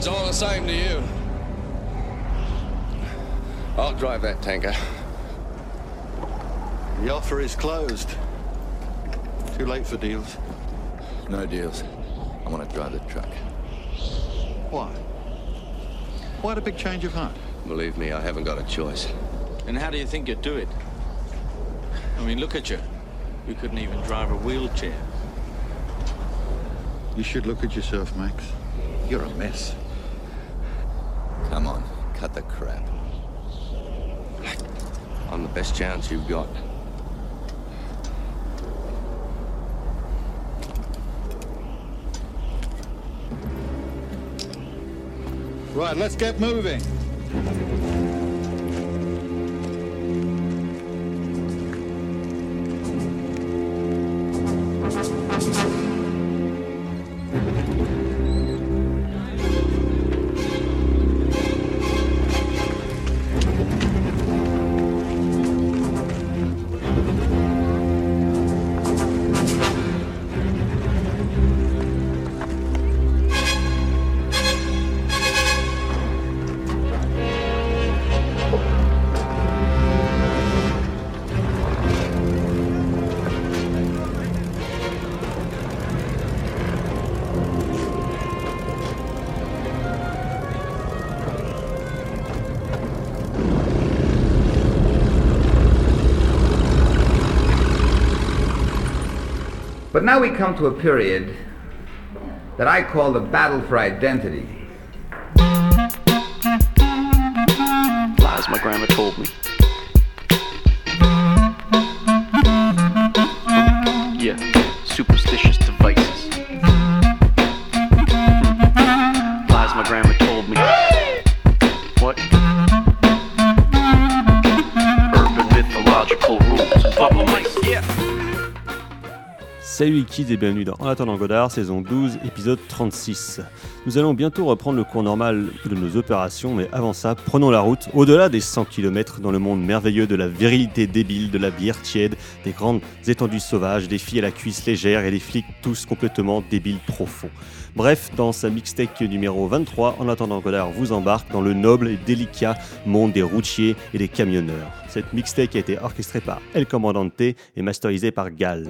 It's all the same to you. I'll drive that tanker. The offer is closed. Too late for deals. No deals. I want to drive the truck. Why? Why the big change of heart? Believe me, I haven't got a choice. And how do you think you'd do it? I mean, look at you. You couldn't even drive a wheelchair. You should look at yourself, Max. You're a mess. Come on, cut the crap. I'm the best chance you've got. Right, let's get moving. But now we come to a period that I call the battle for identity. Lies my grandma told me. Yeah, superstitious devices. Lies my grandma told me. What? Urban mythological rules of bubble mice. Yeah. Salut les kids et bienvenue dans En attendant Godard, saison 12, épisode 36. Nous allons bientôt reprendre le cours normal de nos opérations, mais avant ça, prenons la route au-delà des 100 km dans le monde merveilleux de la virilité débile, de la bière tiède, des grandes étendues sauvages, des filles à la cuisse légère et des flics tous complètement débiles profonds. Bref, dans sa mixtape numéro 23, En attendant Godard vous embarque dans le noble et délicat monde des routiers et des camionneurs. Cette mixtape a été orchestrée par El Comandante et masterisée par Gal.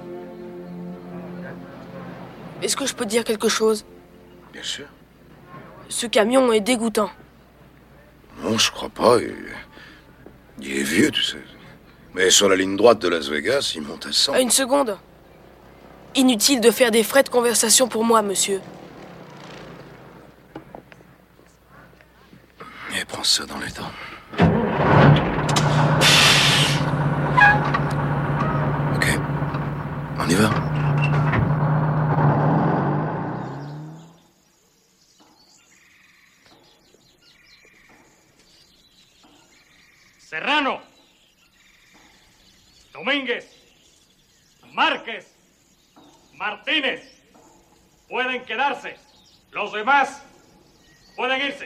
Est-ce que je peux te dire quelque chose ? Bien sûr. Ce camion est dégoûtant. Non, je crois pas. Il est vieux, tu sais. Mais sur la ligne droite de Las Vegas, il monte à 100. Une seconde. Inutile de faire des frais de conversation pour moi, monsieur. Et prends ça dans les dents. Ok. On y va. Serrano, Domínguez, Márquez, Martínez, pueden quedarse. Los demás pueden irse.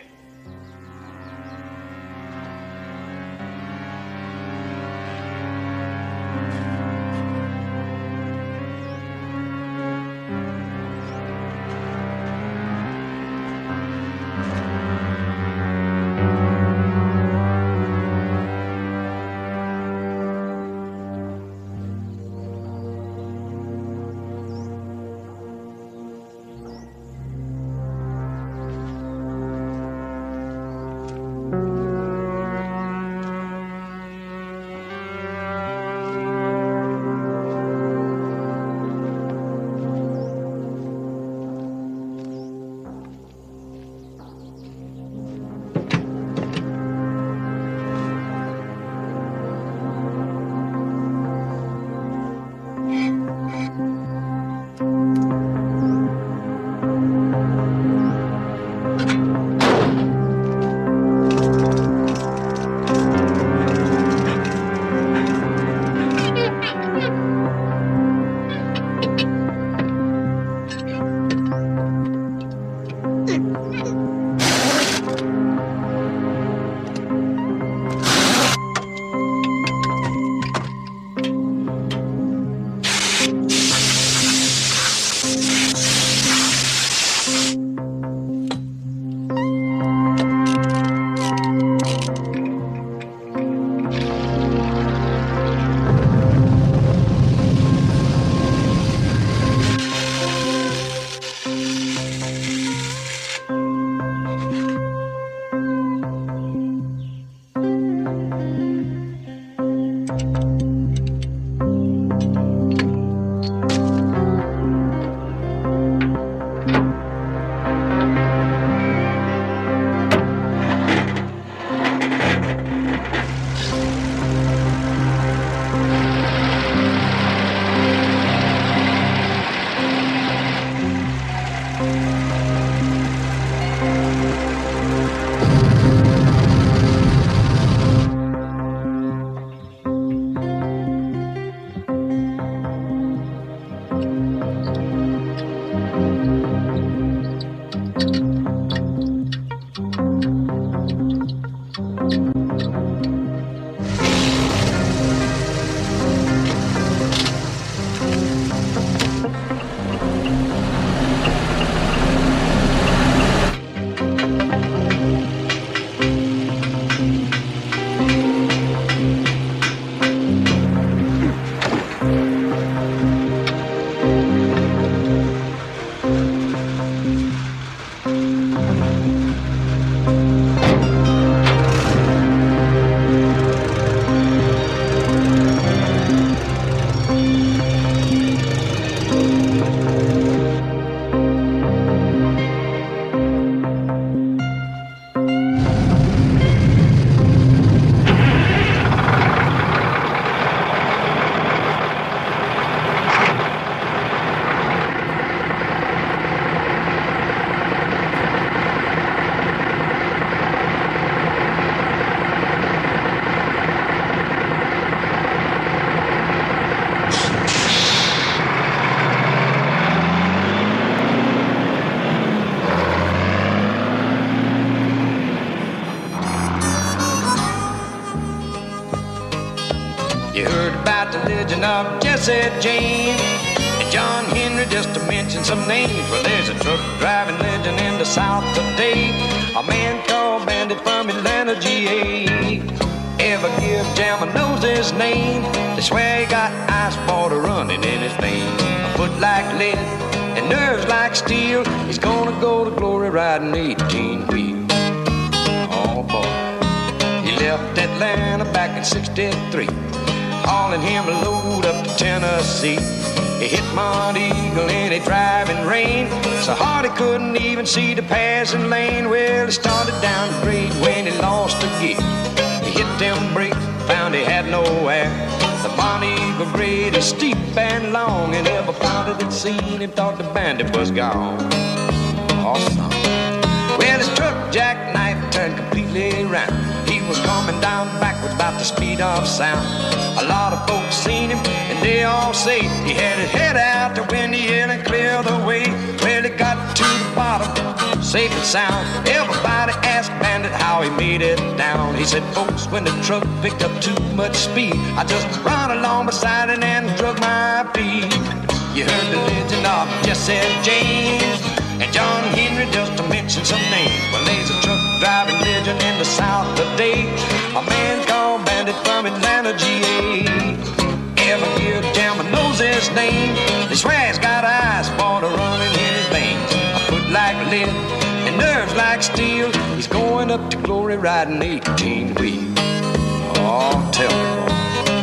of Jesse James and John Henry, just to mention some names. Well, there's a truck driving legend in the South today, a man called Bandit from Atlanta, GA. Ever give Jam knows his name. They swear he got ice water running in his veins. A foot like lead and nerves like steel. He's gonna go to glory riding 18-wheel. Oh boy, he left Atlanta back in '63, hauling him a load up to Tennessee. He hit Mount Eagle in a driving rain, so hard he couldn't even see the passing lane. Well, he started down the grade when he lost a gear. He hit them brakes, found he had no air. The Mount Eagle grade is steep and long, and everybody that seen him thought the bandit was gone. Awesome. Well, his truck jackknife turned completely around. He was coming down backwards, about the speed of sound. A lot of folks seen him, and they all say he had his head out the window, yelling, clear the way. Well, he got to the bottom, safe and sound. Everybody asked Bandit how he made it down. He said, folks, when the truck picked up too much speed, I just ran along beside it and drug my feet. You heard the legend of Jesse James and John Henry, just to mention some names. Well, there's a truck driving legend in the South today, a man called Bandit from Atlanta, GA. Every year Jam knows his name. They swear he's got ice water running in his veins. A foot like lead and nerves like steel. He's going up to glory riding 18-wheel. Oh, tell me, boy.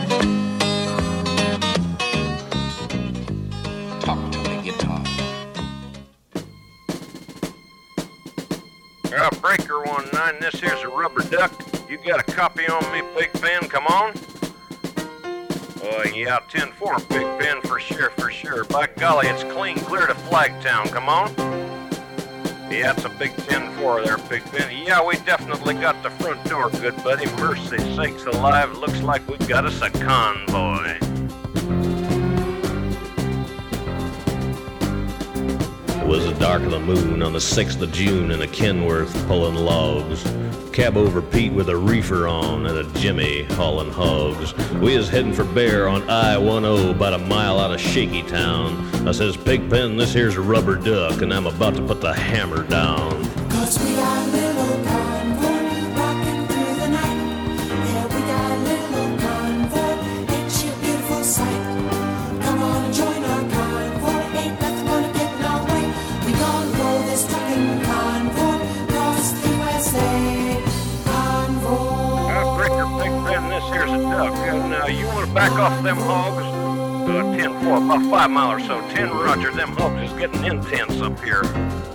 Talk to me, guitar. Breaker 19, this here's a Rubber Duck. You got a copy on me, Big Ben? Come on. Yeah, 10-4, Big Ben, for sure. By golly, it's clean clear to Flagtown. Come on. Yeah, it's a big 10-4 there, Big Ben. Yeah, we definitely got the front door, good buddy. Mercy sakes alive, looks like we got us a convoy. It was the dark of the moon on the 6th of June in a Kenworth pulling logs. Cab over Pete with a reefer on and a Jimmy hauling hogs. We is heading for Bear on I-10 about a mile out of Shaky Town. I says, Pigpen, this here's a Rubber Duck and I'm about to put the hammer down. 'Cause we got a little convoy rocking through the night. Yeah, we got a little convoy, ain't she a beautiful sight? Come on and join our convoy, ain't nothing gonna get in our way. We gonna roll this trucking convoy across the USA. Breaker, Big Ben, this here's a duck. Now, you want to back off them hogs? 10-4, about 5 miles or so. 10, roger, them hogs is getting intense up here.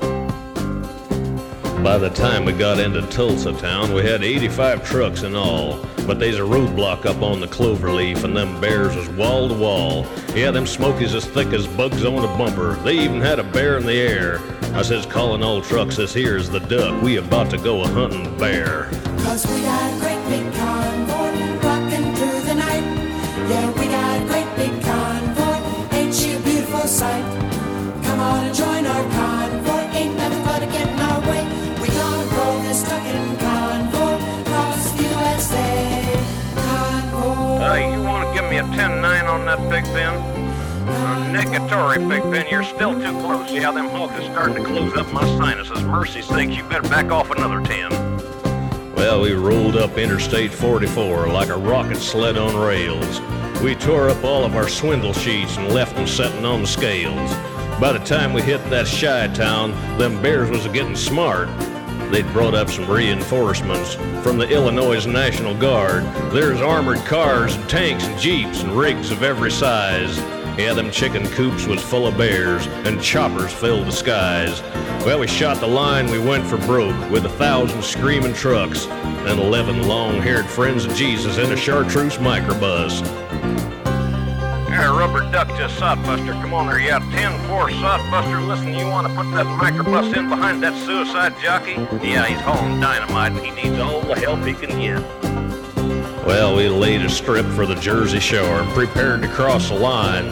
By the time we got into Tulsa town, we had 85 trucks in all. But there's a roadblock up on the Cloverleaf, and them bears was wall to wall. Yeah, them smokies as thick as bugs on a bumper. They even had a bear in the air. I says, calling all trucks, this here's the duck. We about to go a-hunting bear. 'Cause we got a great big convoy rocking through the night. Yeah, we got a great big convoy, ain't she a beautiful sight? Come on and join our convoy, ain't nothing but to get in our way. We gonna roll this trucking convoy across the USA. Convoy. You want to give me a 10-9 on that, Big Ben? Negatory, Big Ben, you're still too close. Yeah, them hogs is starting to close up my sinuses. Mercy sakes, you better back off another 10. Well, we rolled up Interstate 44 like a rocket sled on rails. We tore up all of our swindle sheets and left them setting on the scales. By the time we hit that shy town, them bears was getting smart. They'd brought up some reinforcements from the Illinois National Guard. There's armored cars and tanks and jeeps and rigs of every size. Yeah, them chicken coops was full of bears, and choppers filled the skies. Well, we shot the line, we went for broke, with 1,000 screaming trucks, and 11 long-haired friends of Jesus in a chartreuse microbus. Hey, Rubber Duck to Sodbuster, come on there, yeah, 10-4 Sodbuster, listen, you want to put that microbus in behind that suicide jockey? Yeah, he's hauling dynamite, and he needs all the help he can get. Well, we laid a strip for the Jersey Shore and prepared to cross the line.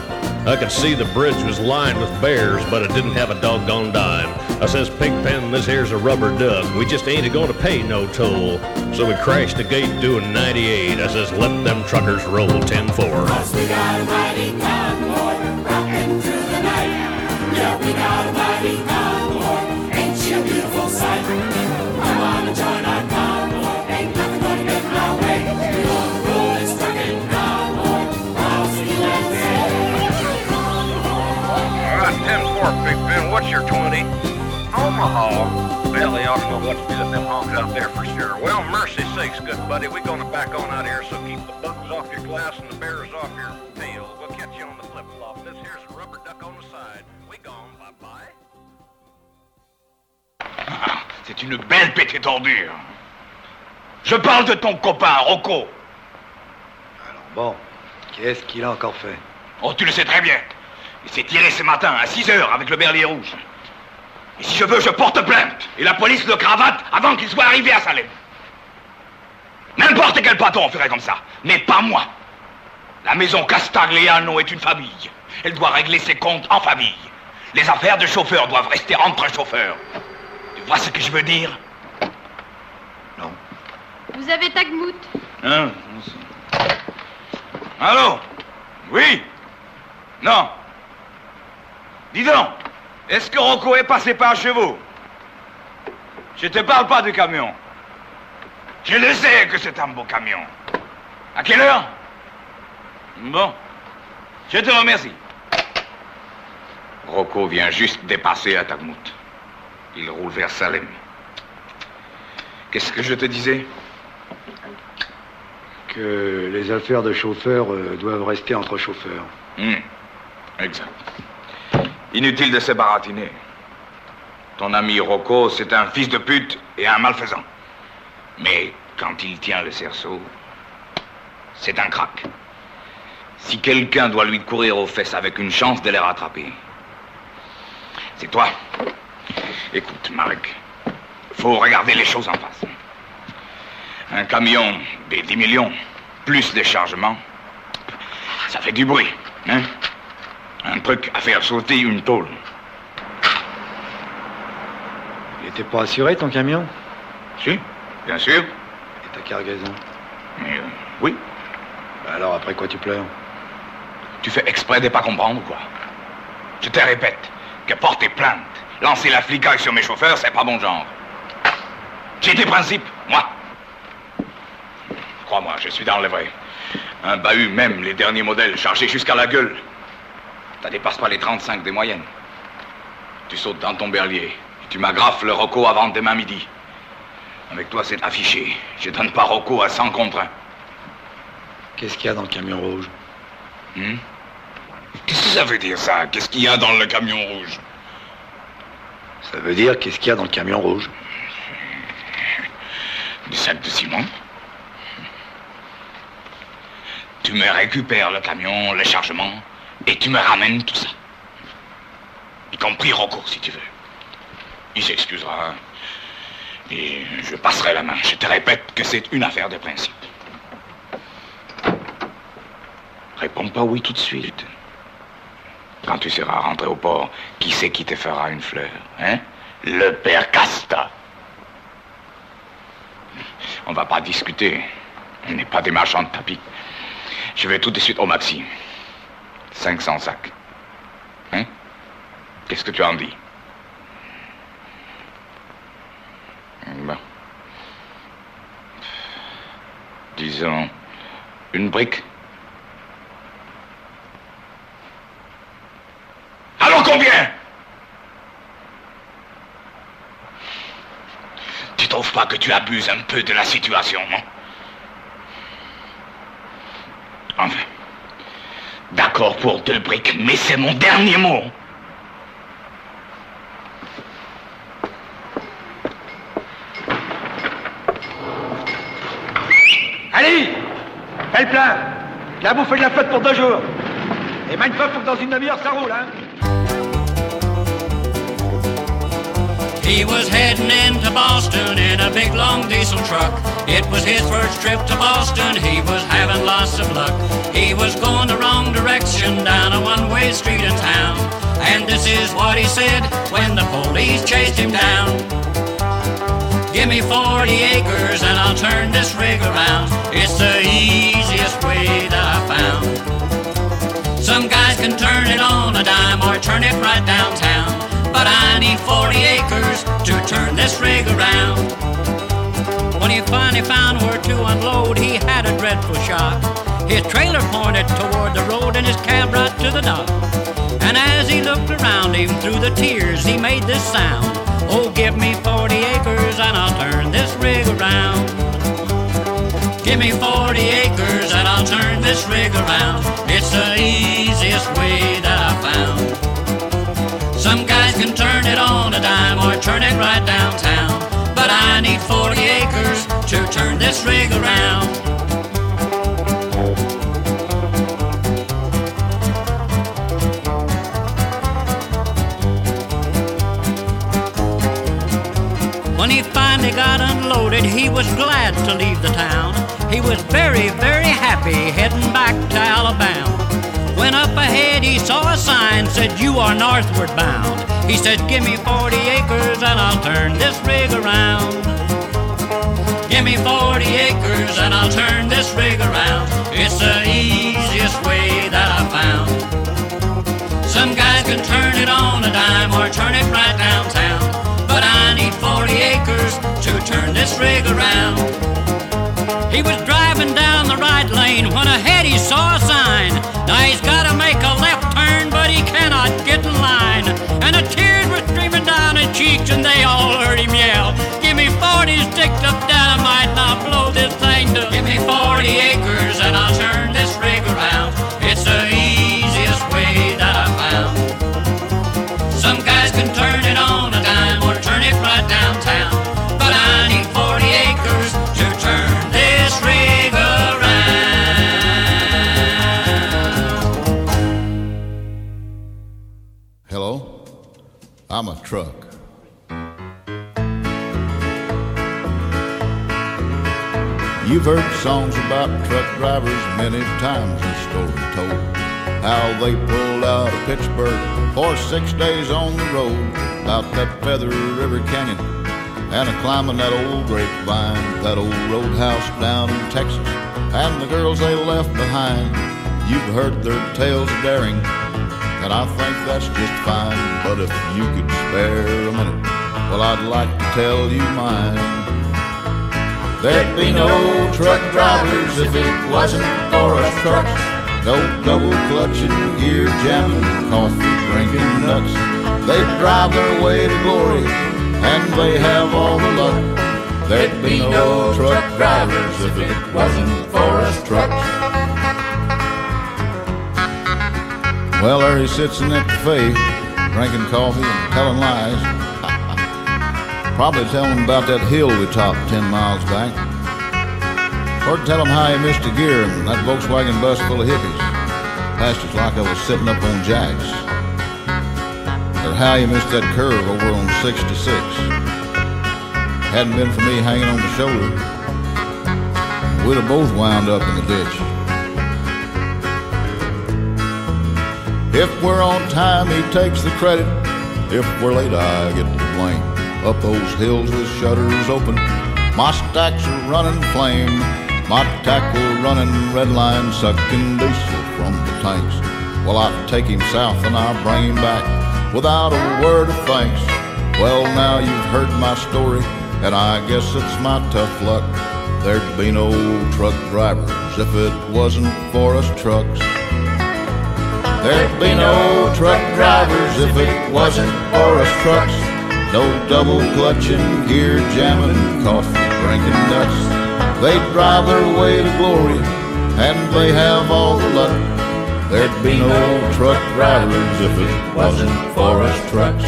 I could see the bridge was lined with bears, but it didn't have a doggone dime. I says, Pigpen, this here's a rubber duck. We just ain't gonna pay no toll. So we crashed the gate doing 98. I says, let them truckers roll 10-4. Cause we got a mighty convoy rocking through the night. Yeah, we got a mighty convoy. Ain't she a beautiful sight? Come on and join our convoy. Ain't nothing gonna get in our way. We're gonna roll this trucking convoy across the USA. All right, 10-4, Big Ben. What's your 20? Omaha. Well, they ought to know what to do with them honks out there for sure. Well, mercy sakes, good buddy. We're going to back on out here, so keep the bugs off your glass and the bears off your tail. We'll catch you on the flip-flop. This here's a rubber duck on the side. We gone. Bye-bye. Ah, c'est une belle pétée tordure. Je parle de ton copain, Rocco. Alors bon, qu'est-ce qu'il a encore fait? Oh, tu le sais très bien. Il s'est tiré ce matin à 6 heures avec le berlier rouge. Et si je veux, je porte plainte. Et la police le cravate avant qu'il soit arrivé à Salem. N'importe quel patron ferait comme ça. Mais pas moi. La maison Castagliano est une famille. Elle doit régler ses comptes en famille. Les affaires de chauffeur doivent rester entre chauffeurs. Tu vois ce que je veux dire? Non. Vous avez Tagmout? Hein? Allô? Oui? Non? Dis donc, est-ce que Rocco est passé par chez vous? Je te parle pas du camion. Je le sais que c'est un beau camion. À quelle heure? Bon, je te remercie. Rocco vient juste dépasser à Tagmout. Il roule vers Salem. Qu'est-ce que je te disais? Que les affaires de chauffeurs doivent rester entre chauffeurs. Exact. Inutile de se baratiner. Ton ami Rocco, c'est un fils de pute et un malfaisant. Mais quand il tient le cerceau, c'est un crack. Si quelqu'un doit lui courir aux fesses avec une chance de les rattraper, c'est toi. Écoute, Marek, faut regarder les choses en face. Un camion des 10 millions, plus des chargements, ça fait du bruit, hein? Un truc à faire sauter une tôle. Il était pas assuré, ton camion? Si, bien sûr. Et ta cargaison? Oui. Alors, après quoi tu pleures? Tu fais exprès de pas comprendre, quoi. Je te répète que porter plainte, lancer la flicaille sur mes chauffeurs, c'est pas mon genre. J'ai des principes, moi. Crois-moi, je suis dans le vrai. Un bahut, même les derniers modèles, chargés jusqu'à la gueule. Ça dépasse pas les 35 des moyennes. Tu sautes dans ton berlier. Et tu m'agrafes le Rocco avant demain midi. Avec toi, c'est affiché. Je donne pas Rocco à 100 contre 1. Qu'est-ce qu'il y a dans le camion rouge? Qu'est-ce que ça veut dire, ça? Qu'est-ce qu'il y a dans le camion rouge? Ça veut dire qu'est-ce qu'il y a dans le camion rouge? Du sac de ciment. Tu me récupères le camion, le chargement, et tu me ramènes tout ça. Y compris Rocco, si tu veux. Il s'excusera. Et je passerai la main. Je te répète que c'est une affaire de principe. Réponds pas oui tout de suite. Quand tu seras rentré au port, qui c'est qui te fera une fleur, hein? Le père Casta. On va pas discuter. On n'est pas des marchands de tapis. Je vais tout de suite au maxi. 500 sacs. Hein? Qu'est-ce que tu en dis? Bon. Disons, une brique. Alors combien? Tu trouves pas que tu abuses un peu de la situation, non? Enfin, d'accord pour 2 briques, mais c'est mon dernier mot. Allez, fais le plein. Là, vous faites de la fête pour 2 jours. Et même faut que dans une demi-heure, ça roule, hein. He was heading into Boston in a big long diesel diesel truck. It was his first trip to Boston, he was having lots of luck. He was going the wrong direction down a one-way street in town. And this is what he said when the police chased him down. Give me 40 acres and I'll turn this rig around. It's the easiest way that I found. Some guys can turn it on a dime or turn it right downtown, but I need 40 acres to turn this rig around. When he finally found where to unload, he had a dreadful shock. His trailer pointed toward the road and his cab right to the dock. And as he looked around him through the tears, he made this sound. Oh, give me 40 acres and I'll turn this rig around. Give me 40 acres and I'll turn this rig around. It's the easiest way that I found. Some guys can turn it on a dime or turn it right downtown, but I need 40 acres to turn this rig around. When he finally got unloaded, he was glad to leave the town. He was very, very happy heading back to Alabama. When up ahead he saw a sign said, "You are northward bound." He said, "Give me 40 acres and I'll turn this rig around." Give me 40 acres and I'll turn this rig around. It's the easiest way that I found. Some guys can turn it on a dime or turn it right downtown, but I need 40 acres to turn this rig around. He was driving down the right lane when ahead he saw a sign. Now he's gotta make a left turn, but he cannot get in line. And the tears were streaming down his cheeks and they all heard him yell, "Give me 40 sticks of dynamite and I'll blow this thing to." Give me 40 acres and I'll turn this rig around. It's the easiest way that I found. Some guys can turn it on a dime or turn it right downtown, but I need 40 acres to turn this rig around. Hello? I'm a truck. You've heard songs about truck drivers many times, the story told. How they pulled out of Pittsburgh for 6 days on the road, about that Feather River Canyon, and a-climbing that old grapevine, that old roadhouse down in Texas, and the girls they left behind. You've heard their tales of daring, and I think that's just fine. But if you could spare a minute, well, I'd like to tell you mine. There'd be no truck drivers if it wasn't for us trucks. No double clutching, gear jamming, coffee drinking nuts. They drive their way to glory, and they have all the luck. There'd be no truck drivers if it wasn't for us trucks. Well, there he sits in that cafe, drinking coffee and telling lies. Probably telling him about that hill we topped 10 miles back. Or tell him how he missed a gear in that Volkswagen bus full of hippies. Passed us like I was sitting up on jacks. Or how he missed that curve over on 66. Hadn't been for me hanging on the shoulder, we'd have both wound up in the ditch. If we're on time, he takes the credit. If we're late, I get the blame. Up those hills with shutters open, my stacks are running flame. My tackle running red line, sucking diesel from the tanks. Well, I take him south and I bring him back without a word of thanks. Well, now you've heard my story, and I guess it's my tough luck. There'd be no truck drivers if it wasn't for us trucks. There'd be no truck drivers if it wasn't for us trucks. No double clutching, gear jamming, coffee drinking nuts. They drive their way to glory, and they have all the luck. There'd be no truck drivers if it wasn't for us trucks.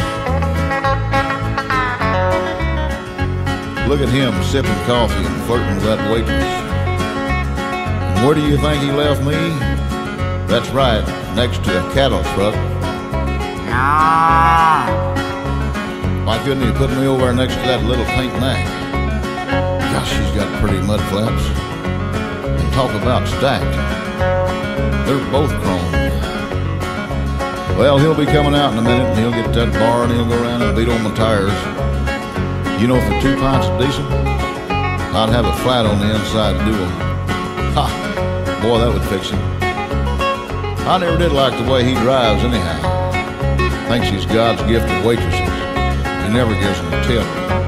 Look at him sipping coffee and flirting with that waitress. And where do you think he left me? That's right, next to a cattle truck. Why couldn't he put me over next to that little pink neck? Gosh, she's got pretty mud flaps. And talk about stacked. They're both chrome. Well, he'll be coming out in a minute, and he'll get that bar, and he'll go around and beat on my tires. You know, for 2 pints of diesel, I'd have it flat on the inside to do them. Ha! Boy, that would fix him. I never did like the way he drives anyhow. Thinks he's God's gift to waitresses. He never gives them a tip.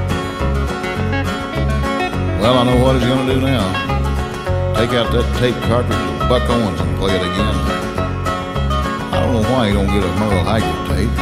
Well, I know what he's going to do now. Take out that tape cartridge of Buck Owens and play it again. I don't know why he don't get a Merle Haggard tape.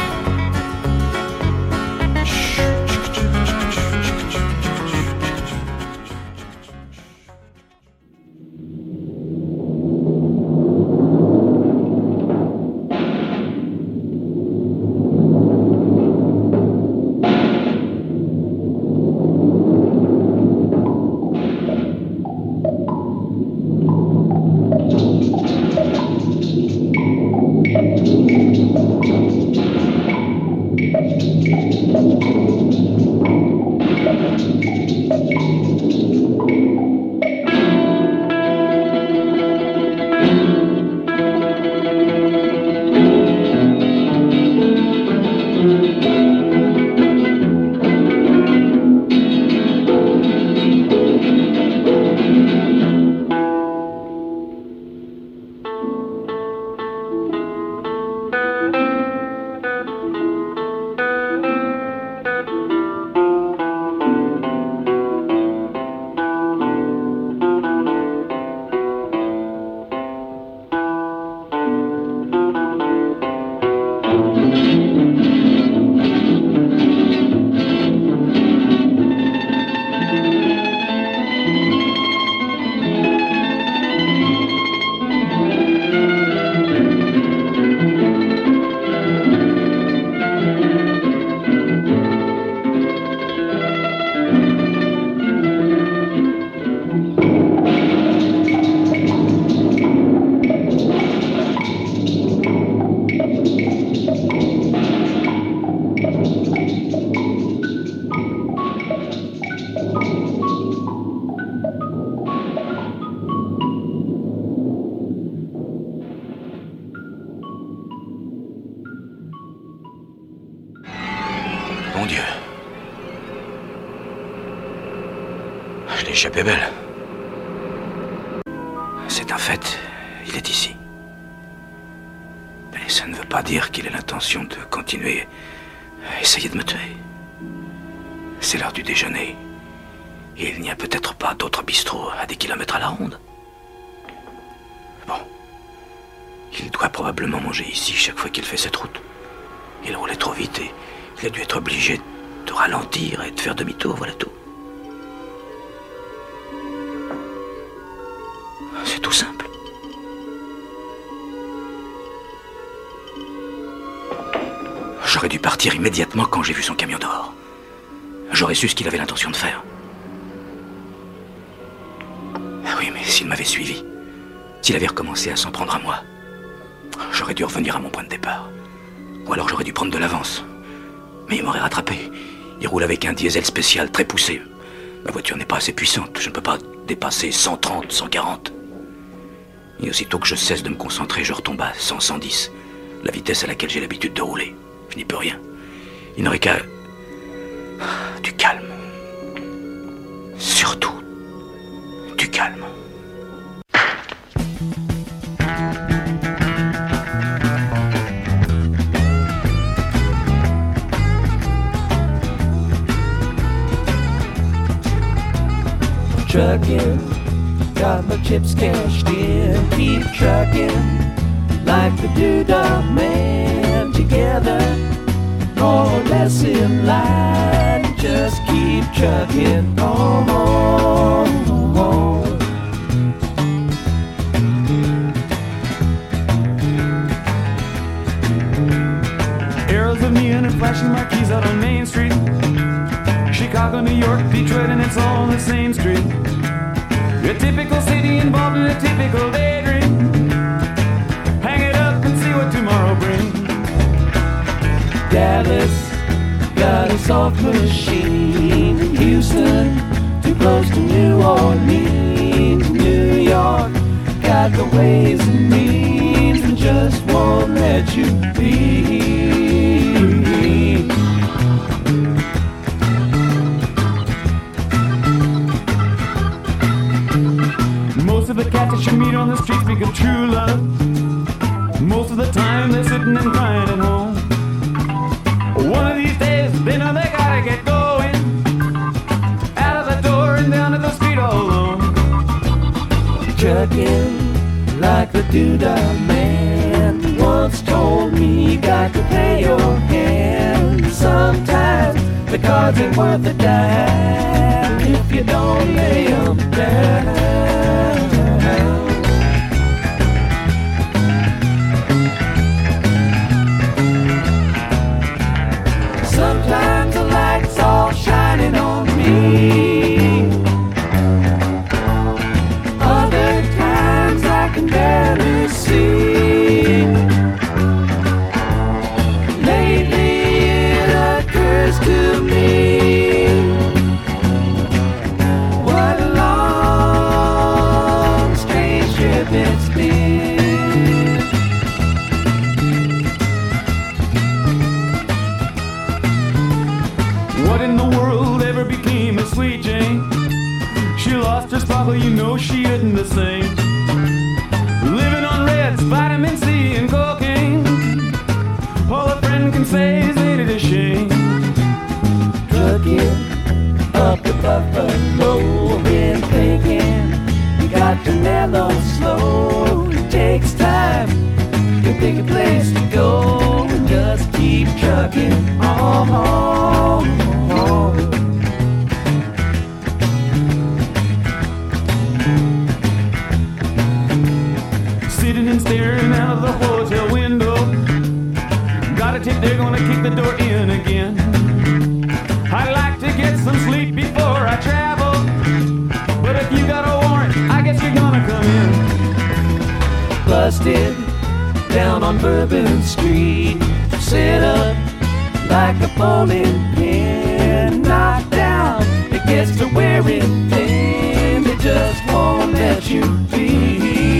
Mon Dieu. Je l'ai échappé belle. C'est un fait, il est ici. Mais ça ne veut pas dire qu'il ait l'intention de continuer à essayer de me tuer. C'est l'heure du déjeuner. Et il n'y a peut-être pas d'autre bistrot à des kilomètres à la ronde. Bon. Il doit probablement manger ici chaque fois qu'il fait cette route. Il roulait trop vite et il a dû être obligé de ralentir et de faire demi-tour, voilà tout. C'est tout simple. J'aurais dû partir immédiatement quand j'ai vu son camion dehors. J'aurais su ce qu'il avait l'intention de faire. Ah oui, mais s'il m'avait suivi, s'il avait recommencé à s'en prendre à moi, j'aurais dû revenir à mon point de départ. Ou alors j'aurais dû prendre de l'avance. Mais il m'aurait rattrapé. Il roule avec un diesel spécial très poussé. Ma voiture n'est pas assez puissante. Je ne peux pas dépasser 130, 140. Et aussitôt que je cesse de me concentrer, je retombe à 100, 110. La vitesse à laquelle j'ai l'habitude de rouler. Je n'y peux rien. Il n'aurait qu'à... Du calme. Surtout, du calme. Trucking, got my chips cashed in. Keep trucking, like the Doodah Man. Together, more or less in line. Just keep trucking on. Arrows of neon and flashing marquees out on Main Street. Chicago, New York, Detroit, and it's all on the same street. A typical city involved in a typical daydream. Hang it up and see what tomorrow brings. Dallas got a soft machine. Houston, too close to me. got the ways and means and just won't let you be. Most of the cats that you meet on the street speak of true love. Most of the time they're sitting and crying at home. One of these days they know they gotta get going, out of the door and down to the street all alone. Trucking like the doodah man once told me, you got to pay your hand. Sometimes the cards ain't worth a dime if you don't lay 'em down. Sometimes the light's all shining on me. Other times I can barely see. Lately it occurs to me, what a long, strange trip it's been. What in the world ever became of Sweet Jane? She lost her sparkle, you know she isn't the same. Living on Reds, vitamin C and cocaine. All a friend can say is ain't it a shame. Trucking up the Buffalo, been thinking you got to mellow slow. It takes time to pick a place to go and just keep trucking on. Sitting and staring out of the hotel window. Got a tip, they're gonna kick the door in again. I'd like to get some sleep before I travel, but if you got a warrant, I guess you're gonna come in. Busted down on Bourbon Street, set up like a bowling pin. Knocked down, it gets to wearing thin. They just won't let you be.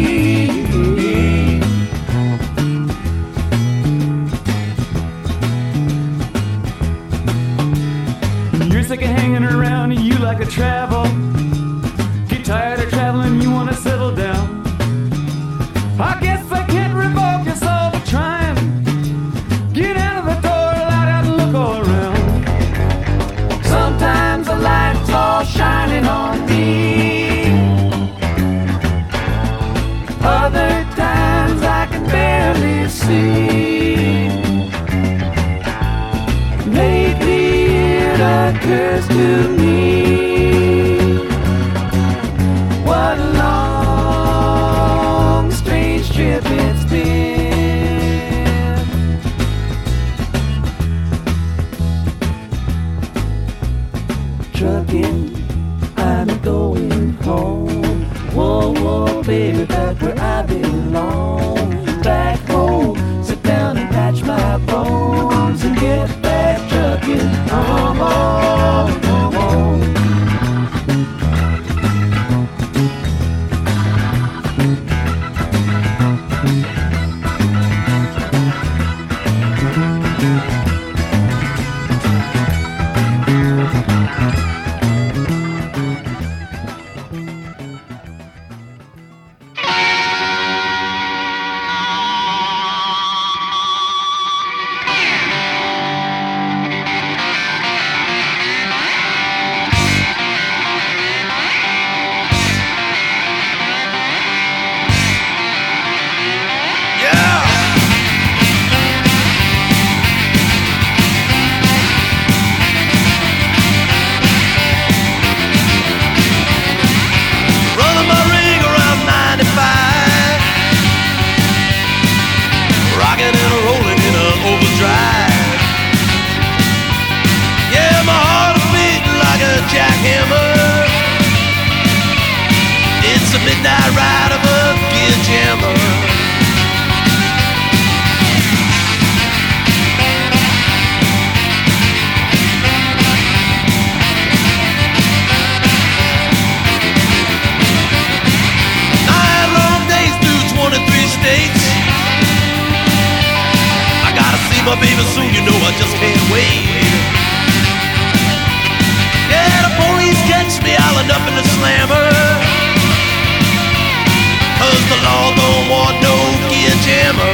You're sick of hanging around and you like to travel. Get tired of traveling, you wanna settle down. I guess I can't revoke your soul for trying. Get out of the door, light out and look all around. Sometimes the light's all shining on me. Other times I can barely see. Lately it occurs to me, what a long, strange trip it's been. Trucking, I'm going home. Whoa, whoa, baby, back where I belong. Back home, sit down and patch my bones and get back trucking. Oh, oh, oh, oh. my baby soon, you know I just can't wait. Yeah, the police catch me howling up in the slammer, 'cause the law don't want no gear jammer.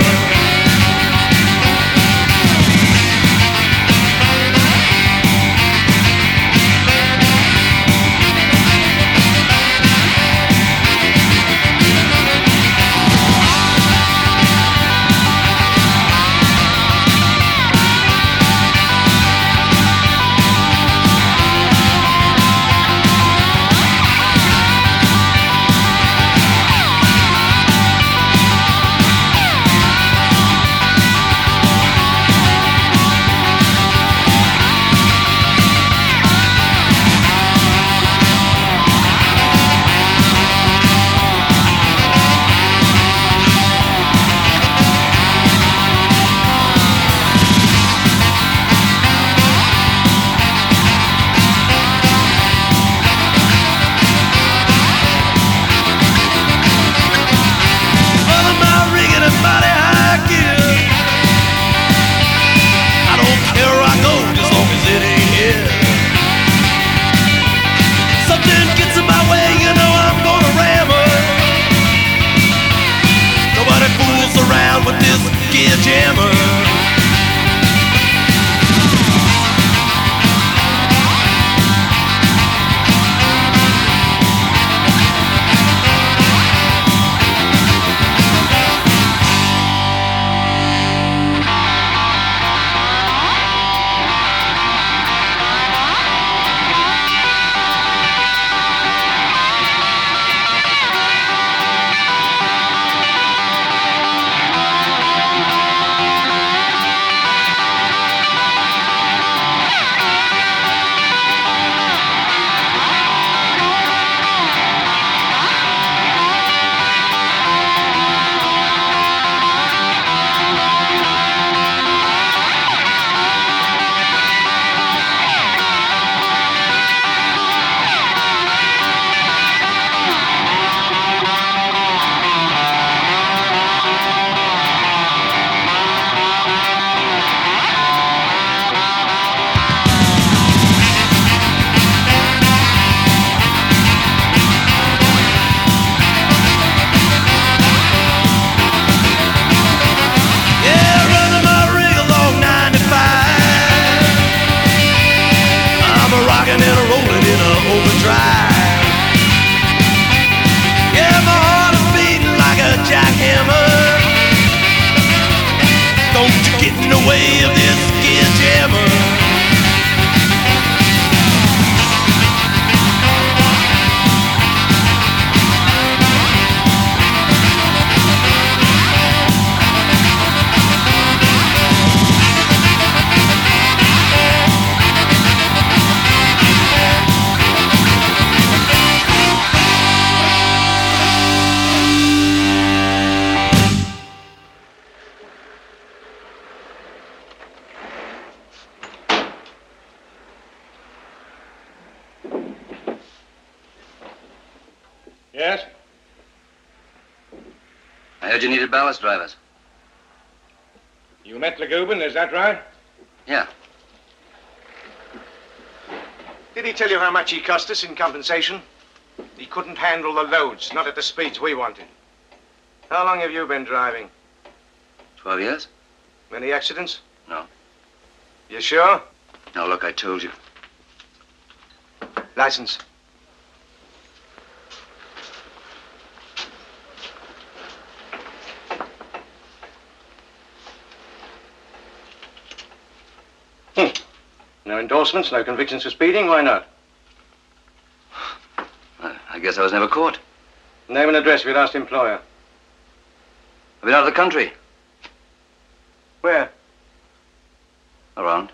With this gear jammer, Yes? I heard you needed ballast drivers. You met Legubin, is that right? Yeah. Did he tell you how much he cost us in compensation? He couldn't handle the loads, not at the speeds we wanted. How long have you been driving? 12 years? Many accidents? No. You sure? No, look, I told you. License. No endorsements, no convictions for speeding, why not? I guess I was never caught. Name and address of your last employer. I've been out of the country. Where? Around.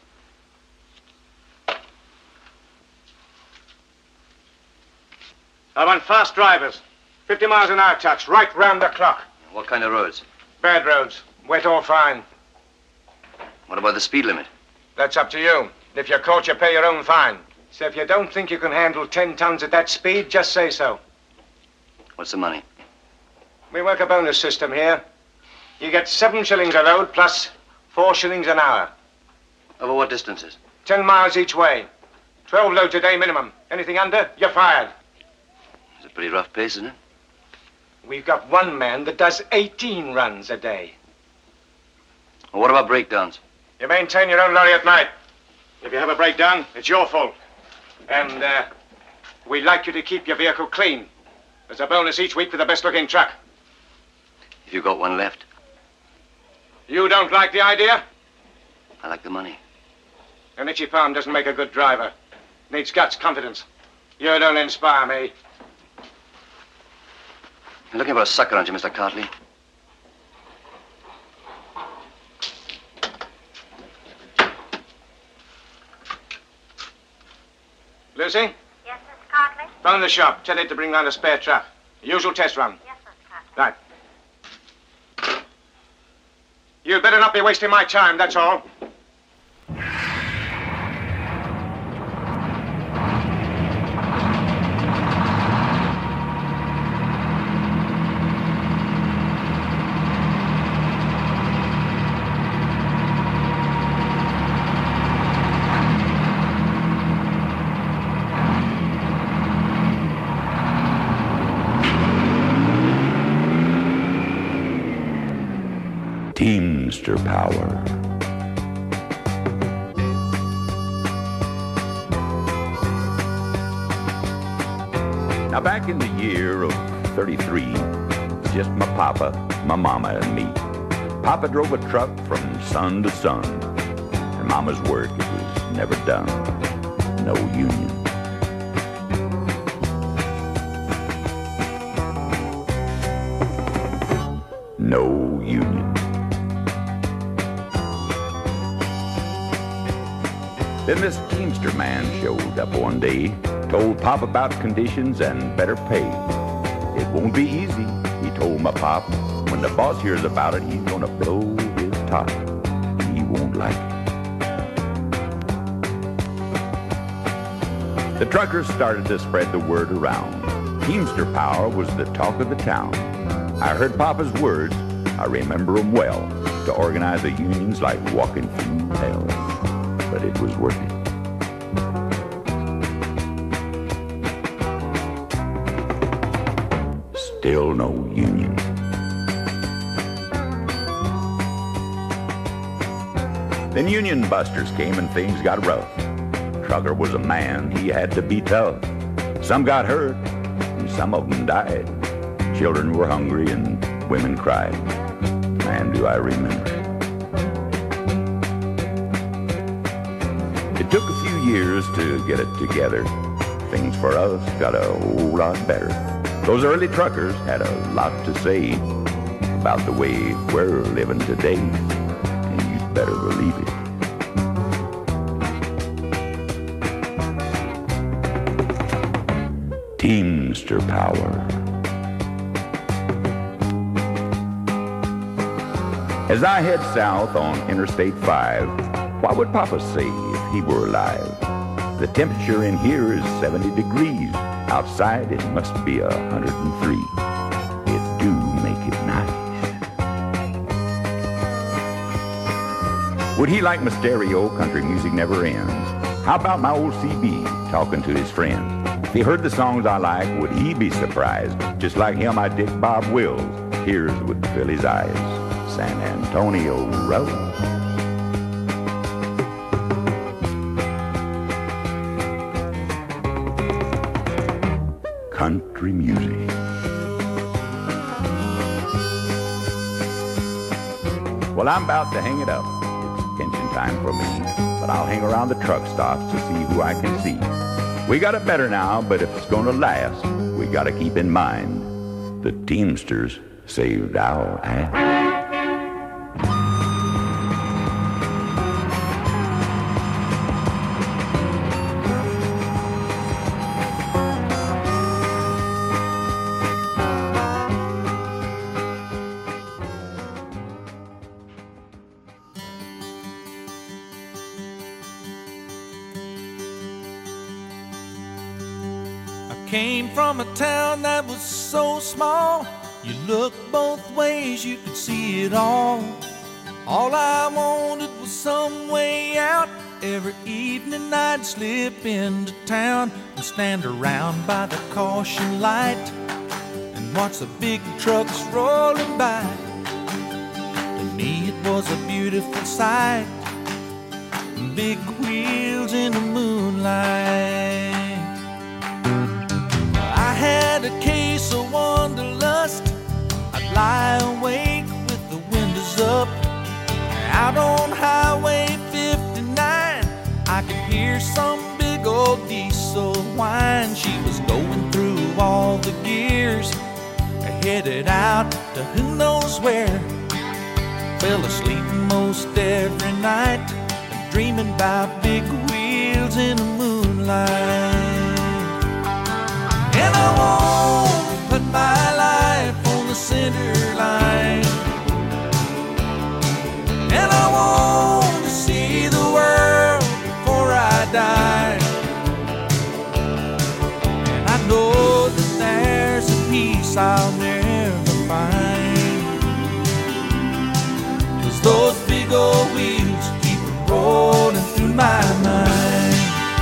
I want fast drivers. 50 miles an hour touch, right round the clock. What kind of roads? Bad roads, wet or fine. What about the speed limit? That's up to you. If you're caught, you pay your own fine. So if you don't think you can handle 10 tons at that speed, just say so. What's the money? We work a bonus system here. You get 7 shillings a load plus 4 shillings an hour. Over what distances? 10 miles each way. 12 loads a day minimum. Anything under, you're fired. It's a pretty rough pace, isn't it? We've got one man that does 18 runs a day. Well, what about breakdowns? You maintain your own lorry at night. If you have a breakdown, it's your fault. And, we'd like you to keep your vehicle clean. There's a bonus each week for the best-looking truck. If you've got one left. You don't like the idea? I like the money. An itchy palm doesn't make a good driver. Needs guts, confidence. You don't inspire me. You're looking for a sucker, aren't you, Mr. Cartley? Lucy? Yes, Mr. Cartley? Phone the shop. Tell it to bring round a spare truck. Usual test run. Yes, Mr. Cartley. Right. You'd better not be wasting my time, that's all. Teamster Power. Now back in the year of 33, just my papa, my mama, and me. Papa drove a truck from sun to sun, and Mama's work, it was never done. No union. No union. Then this Teamster man showed up one day, told Pop about conditions and better pay. It won't be easy, he told my pop. When the boss hears about it, he's gonna blow his top. He won't like it. The truckers started to spread the word around. Teamster Power was the talk of the town. I heard Papa's words, I remember them well, to organize the unions like walking through hell. But it was worth it. Still no union. Then union busters came and things got rough. Trucker was a man, he had to be tough. Some got hurt, and some of them died. Children were hungry and women cried. Man, do I remember it. It took a few years to get it together. Things for us got a whole lot better. Those early truckers had a lot to say about the way we're living today, and you'd better believe it. Teamster Power. As I head south on Interstate 5, what would Papa say if he were alive? The temperature in here is 70 degrees. Outside it must be 103. It do make it nice. Would he like my stereo? Country music never ends. How about my old CB talking to his friends? If he heard the songs I like, would he be surprised? Just like him, I dig Bob Wills. Tears would fill his eyes. San Antonio Road. Country music. Well, I'm about to hang it up. It's pension time for me, but I'll hang around the truck stops to see who I can see. We got it better now, but if it's gonna last, we gotta keep in mind the Teamsters saved our ass. Came from a town that was so small, you looked both ways, you could see it all. All I wanted was some way out. Every evening I'd slip into town and stand around by the caution light and watch the big trucks rolling by. To me it was a beautiful sight, big wheels in the moonlight. I had a case of wanderlust. I'd lie awake with the windows up. Out on Highway 59, I could hear some big old diesel whine. She was going through all the gears, headed out to who knows where. Fell asleep most every night, dreaming about big wheels in the moonlight. And I want to put my life on the center line. And I want to see the world before I die. And I know that there's a peace I'll never find, 'cause those big old wheels keep rolling through my mind.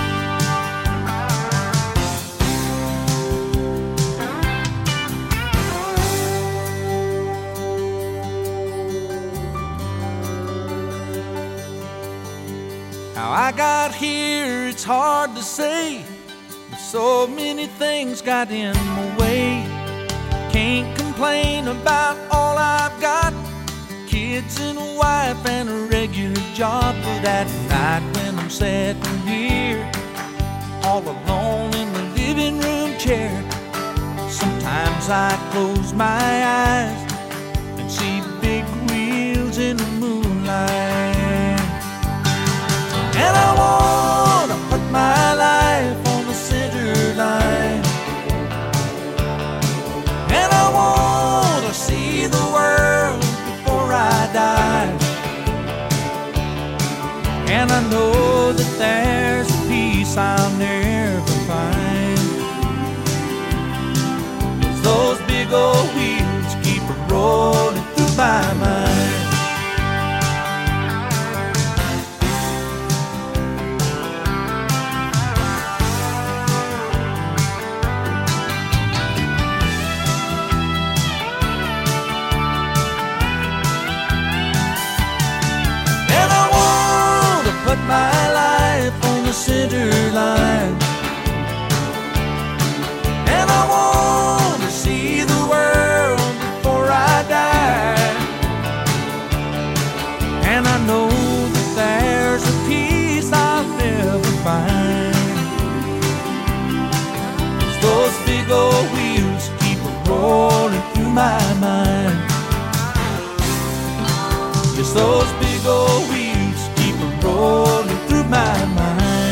How I got here, it's hard to say, but so many things got in my way. Can't complain about all I've got, kids and a wife and a regular job. But at night when I'm sitting here all alone in the living room chair, sometimes I close my eyes and see big wheels in the moonlight. And I want to put my life on the center line. And I want to see the world before I die. And I know that there's a peace I'll never find, 'cause those big old wheels keep rolling through my mind. Put my life on the center line. And I want to see the world before I die. And I know that there's a peace I'll never find, 'cause those big old wheels keep rolling through my mind. Just those big old wheels rolling through my mind.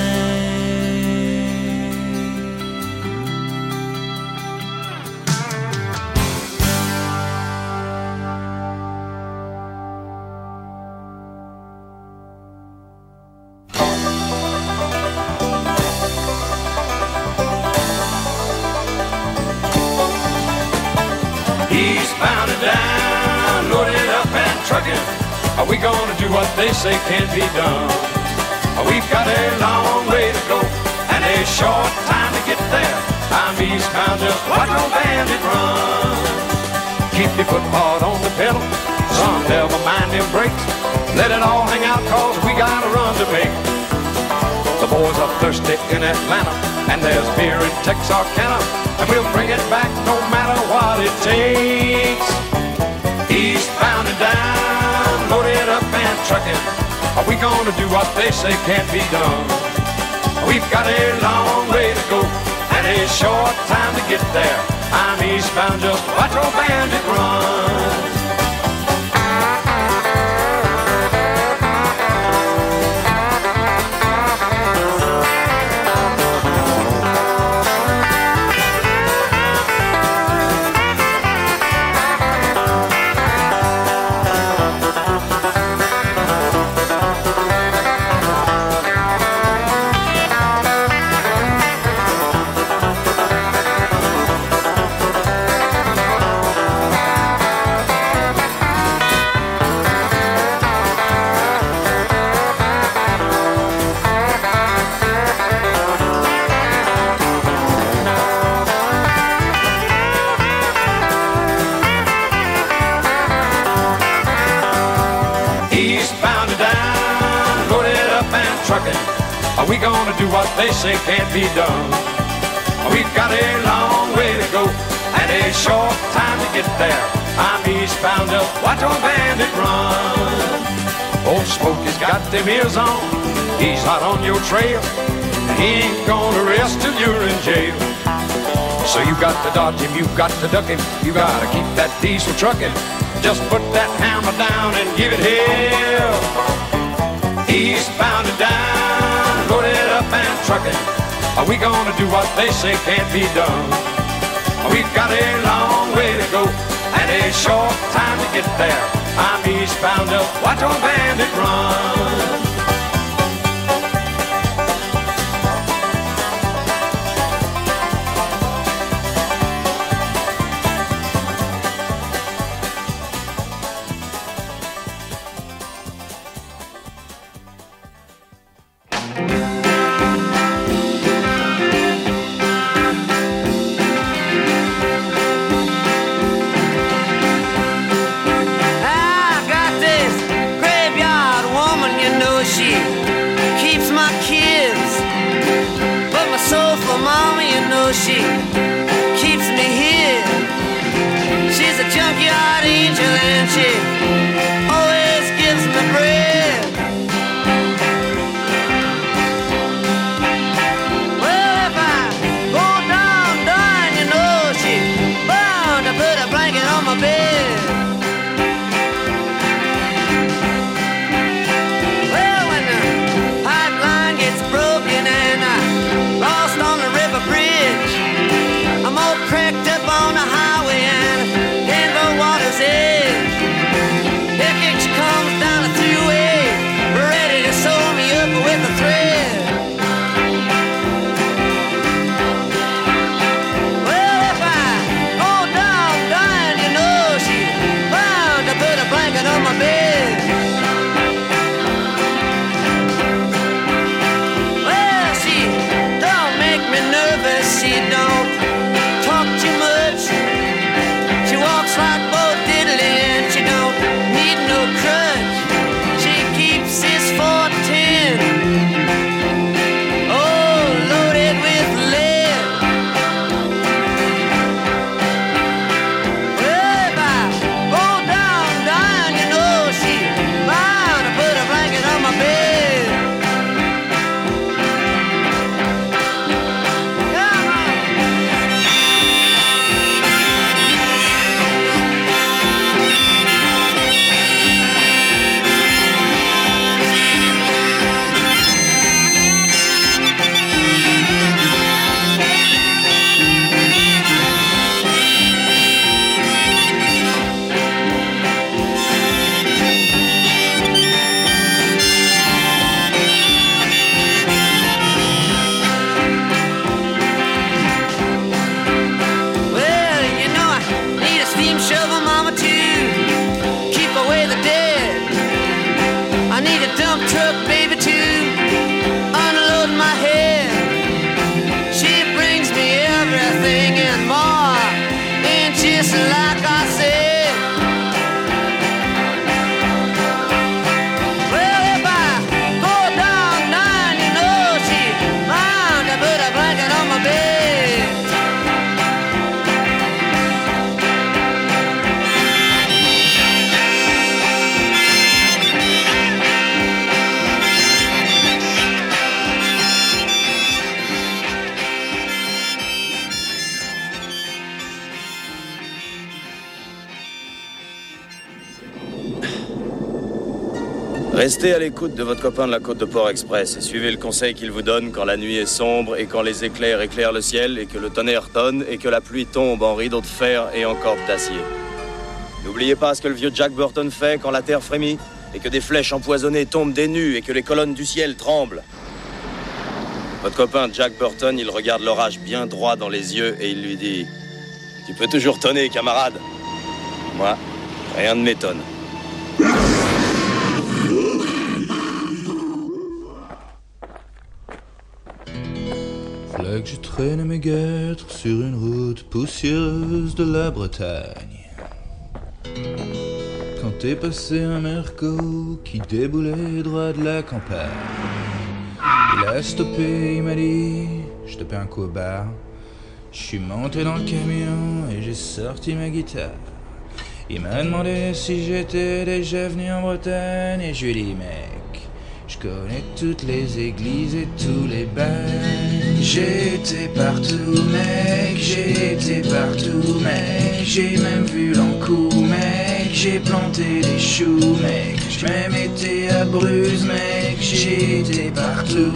Eastbound and down, loaded up and trucking. Are we gonna do what they say can't be done? We've got a long way to go and a short time to get there. I'm eastbound, just watch no bandit run. Keep your foot hard on the pedal, son, never mind them brakes. Let it all hang out, 'cause we got a run to make. The boys are thirsty in Atlanta, and there's beer in Texarkana, and we'll bring it back no matter what it takes. Eastbound and down, loaded up and trucking. Are we gonna do what they say can't be done? We've got a long way to go and a short time to get there. I'm eastbound, just watch old bandit run. trucking. Are we gonna do what they say can't be done? We've got a long way to go and a short time to get there. I'm eastbound up, watch our bandit run. Old Smokey's got them ears on, he's hot on your trail, and he ain't gonna rest till you're in jail. So you got to dodge him, you got to duck him, you gotta keep that diesel trucking. Just put that hammer down and give it hell. Eastbound and down, loaded up and trucking. Are we gonna do what they say can't be done? We've got a long way to go and a short time to get there. I'm eastbound up, watch our bandit run. She keeps me here. She's a junkyard angel and she always gives me bread. Well, if I go down, you know she's bound to put a blanket on my bed. Well, when the pipeline gets broken and I lost on the river bridge, I'm all cracked up on the highway and in the water's edge. Here she comes down the thruway, ready to sew me up with a thread. Well, if I go down, you know she's bound to put a blanket on my bed. Well, she don't make me nervous, she don't talk too much. She walks like Bo Diddley and she don't need no crutch. She keeps this 410, oh, loaded with lead. Well, if I go down, you know she's bound to put a blanket on my bed. Come on. Well, you know I need a steam shovel, mama, to keep away the dead. I need a dump truck, baby, to unload my head. She brings me everything and more, and just like I said. Well, if I go down, you know she's bound to put a blanket on my bed. Restez à l'écoute de votre copain de la Côte de Port Express et suivez le conseil qu'il vous donne quand la nuit est sombre et quand les éclairs éclairent le ciel et que le tonnerre tonne et que la pluie tombe en rideaux de fer et en cordes d'acier. N'oubliez pas ce que le vieux Jack Burton fait quand la terre frémit et que des flèches empoisonnées tombent des nues et que les colonnes du ciel tremblent. Votre copain Jack Burton, il regarde l'orage bien droit dans les yeux et il lui dit « Tu peux toujours tonner, camarade. » Moi, rien ne m'étonne. Voilà que je traîne mes guêtres sur une route poussiéreuse de la Bretagne. Quand est passé un merco qui déboulait droit de la campagne. a stoppé, il m'a dit, je te paie un coup au bar. Je suis monté dans le camion et j'ai sorti ma guitare. Il m'a demandé si j'étais déjà venu en Bretagne et je lui ai dit, mec, je connais toutes les églises et tous les bars. J'ai été partout, mec, j'ai été partout, mec. J'ai même vu l'encou, mec, j'ai planté des choux, mec. J'ai même été à Bruges, mec, j'ai été partout.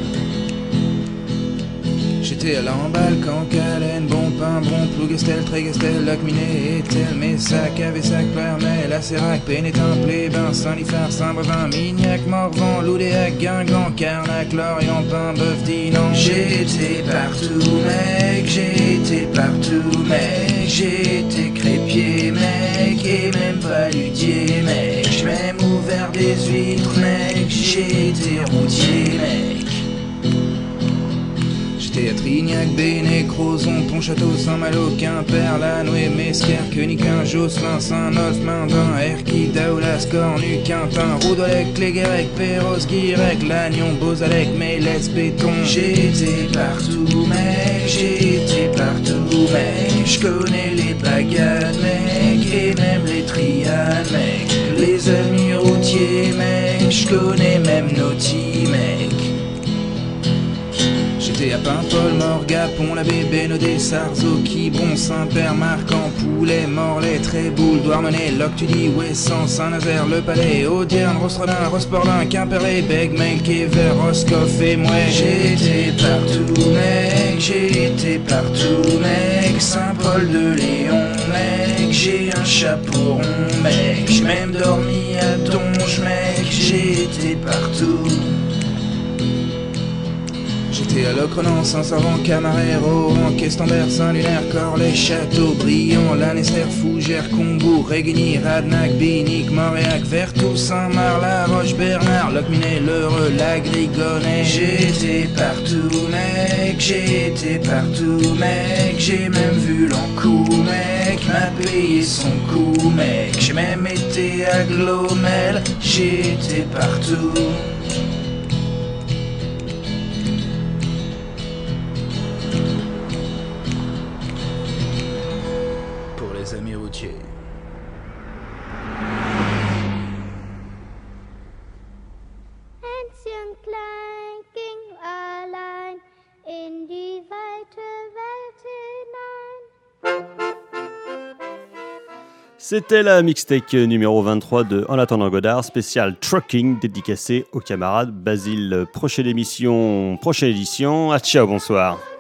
J'étais à l'emballe, Cancalen, Bon Pain, Bon Ploug, Estel, Trégastel, Lacminé, Etel, Messac, Avessac, Permel, Acérac, Pénétin, Plébin, Saint-Liphard, Saint-Brevin, Mignac, Morvan, Loudéac, Guingamp, Carnac, Lorient, Paimboeuf, Dinan. J'ai été partout, mec, j'ai été partout, mec, j'ai été crépier, mec, et même paludier, mec. J'ai même ouvert des huîtres, mec, j'ai été routier, mec. J'étais à Trignac, Béné, Crozon, Pontchâteau, Saint-Malo, Quimper, Lanoué, Mesquer, Queniquin, Josselin, Saint-Nolf, Mendin, Erquy, Daoulas, Cornu, Quintin, Roudolec, Cléguerec, Perros, Guirec, Lannion, Beauzalec, Mélès, Béton. J'ai été partout, mec, j'ai été partout, mec. J'connais les bagades, mec, et même les triades, mec. Les amis routiers, mec, j'connais même Naughty, mec. J'étais à Paimpol, Morgat, Pont-l'Abbé, Bénodet, Sarzeau, Bon, Saint-Père, Marcan, Poulet, Morlaix, Tréboul, Douarnenez, Loctudy, Ouessant, Saint-Nazaire, Le Palais, Audierne, Rosredin, Rospordin, Quimperlé, Bègue, Melquever, Roscoff et Mouais. J'ai été partout, mec, j'ai été partout, mec. Saint-Paul-de-Léon, mec, j'ai un chapeau rond, mec. J'ai même dormi à Donge, mec, j'ai été partout. J'étais à Locronan, Saint-Savant, Camaret, Rohan, Questembert, Saint-Lunaire, Corlay, Châteaubriand, Lanester, Fougères, Combourg, Régny, Radnac, Binic, Moréac, Vertou, Saint-Marc, La Roche, Bernard, Locminé, L'Heureux, La Grigonnet. J'étais partout, mec, j'ai été partout, mec. J'ai même vu l'encou, mec, m'a payé son coup, mec. J'ai même été à Glomel, j'ai été partout. Amis routiers. Hänschen klein ging allein in die weite Welt hinein. C'était la mixtape numéro 23 de En attendant Godard, spécial trucking, dédicacé au camarade Basile. Prochaine édition. À ciao, bonsoir.